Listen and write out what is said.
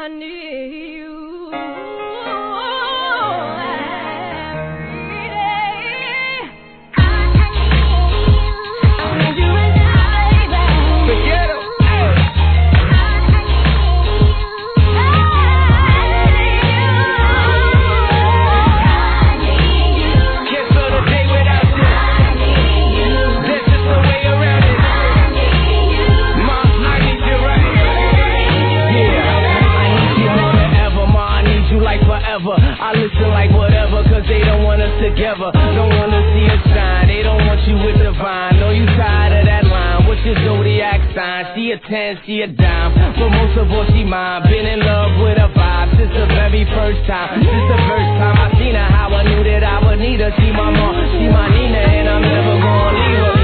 I need you. I listen like whatever, cause they don't want us together. Don't wanna see us shine, they don't want you with the vine. Know you tired of that line, what's your zodiac sign? She a 10, she a dime, but most of all she mine. Been in love with her vibe since the very first time. Since the first time I seen her, how I knew that I would need her. She my mom, she my Nina, and I'm never gonna leave her.